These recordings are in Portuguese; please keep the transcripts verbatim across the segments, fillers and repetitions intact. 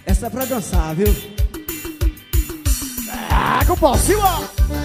Essa é pra dançar, viu? Ah, com o pau, cima!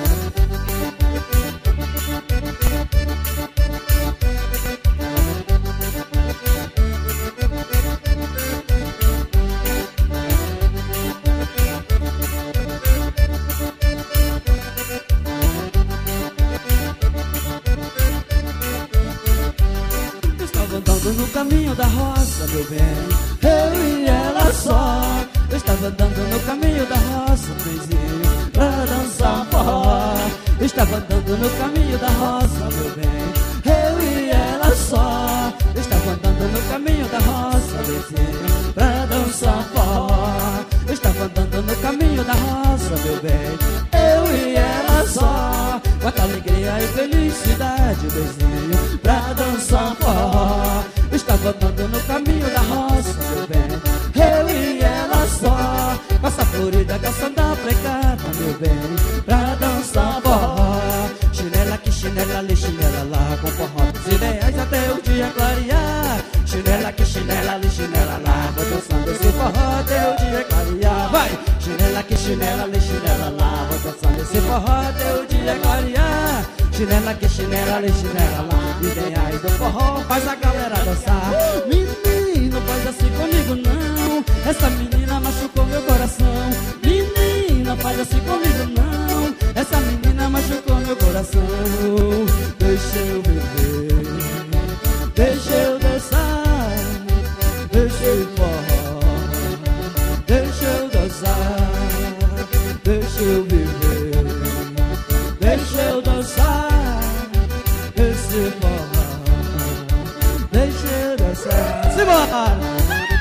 Andando no caminho da roça, meu bem, eu e ela só. Eu estava andando no caminho da roça, benzinho, pra dançar um forró. Eu estava andando no caminho da roça, meu bem, eu e ela só. Eu estava andando no caminho da roça, benzinho, pra dançar um forró. Eu estava andando no caminho da roça, meu bem, eu e ela só. Quanta alegria e felicidade, benzinho, pra dançar um forró. Eu estava andando no caminho da roça, meu bem, eu e ela só. Com essa florida canção da precata, meu bem, pra dançar forró. Chinela aqui, chinela ali, chinela lá, com forró dos ideais até o dia clarear. Chinela aqui, chinela ali, chinela lá, vou dançando esse forró até o dia clarear. Vai! Chinela aqui, chinela ali, chinela lá, vou dançando esse forró até o dia clarear. Chinela aqui, chinela ali, chinela lá, ideais do forró faz a galera dançar. Menino, faz assim comigo não, essa menina machucou meu coração. Menina, faz assim comigo não, essa menina machucou meu coração. Deixa eu beber, deixa eu dançar, deixa eu forró, deixa eu dançar, deixa eu beber, deixa eu dançar esse forró, deixa eu dançar. Simbora!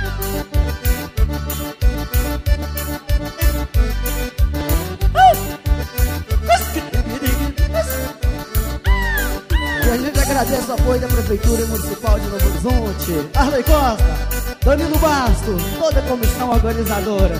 E a gente agradece o apoio da Prefeitura Municipal de Novo Horizonte, Arley Costa, Danilo Basto, toda a comissão organizadora.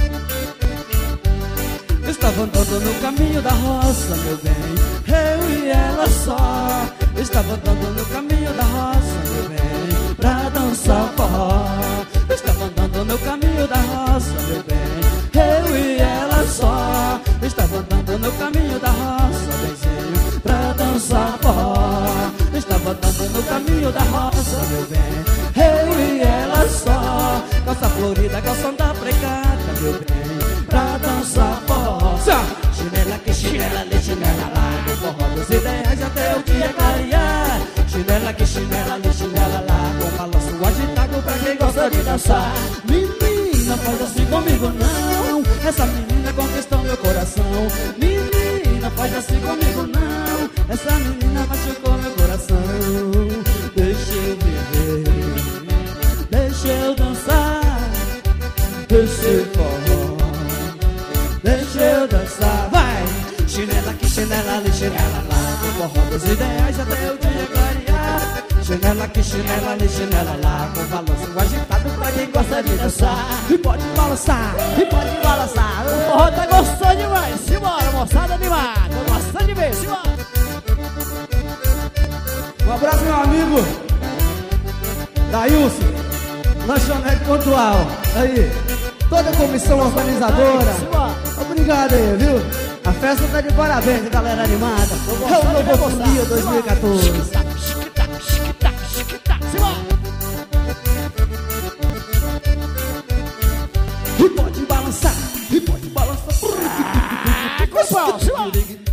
Eu estava andando no caminho da roça, meu bem, eu e ela só. Eu estava andando no caminho da roça, meu bem, pra dançar forró. Eu estava andando no caminho da roça, meu bem, eu e ela só. Eu estava andando no caminho da roça, benzinho, pra dançar forró. Eu estava andando no caminho da roça, meu bem, eu e ela só. Calça florida, calção da precata, meu bem, pra dançar forró. Chinela aqui, chinela ali, chinela lá, no forró dos ideais até o dia clarear. Chinela aqui, chinela ali, chinela lá, com balanço agitado pra quem gosta de dançar. Menina, faz assim comigo não, essa menina conquistou meu coração. Menina, faz assim comigo não, essa menina machucou meu coração. Deixa eu viver, deixa eu dançar, deixa eu forró, deixa eu dançar, vai! Chinela aqui, chinela ali, chinela lá, com forró dos ideais até o dia clarear. Chinela aqui, chinela ali, chinela lá, com balanço agitado pra quem gosta de dançar. E pode balançar, e pode balançar, o forró tá gostando demais. Simbora, moçada animada, tô gostando de ver, simbora. Um abraço, meu amigo Dailson, lanchonete pontual. Aí, toda a comissão organizadora, obrigado aí, viu? A festa tá de parabéns, galera animada. É o Novo Folia dois mil e quatorze. E pode balançar, e pode balançar. Ah, com o pau,